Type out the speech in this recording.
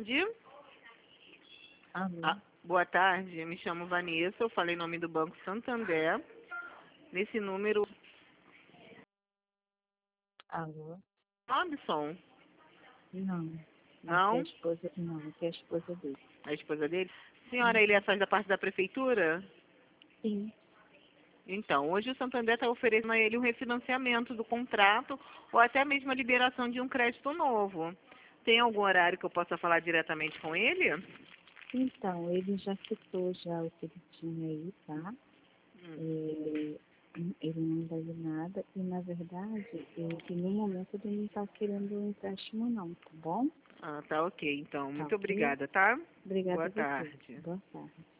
tarde. Alô? Boa tarde, me chamo Vanessa, eu falei em nome do Banco Santander. Nesse número, Alô? Robson, Não. não? Aqui é a esposa dele. A esposa dele? Senhora, ele faz da parte da prefeitura? Sim. Então, hoje o Santander está oferecendo a ele um refinanciamento do contrato ou até mesmo a liberação de um crédito novo. Tem algum horário que eu possa falar diretamente com ele? Então, ele já citou já o que ele tinha aí, tá? É, ele não deve nada e, na verdade, no momento ele não está querendo um empréstimo não, tá bom? Ah, tá ok, então. Tá Muito ok? obrigada, tá? Obrigada Boa a você. tarde. Boa tarde.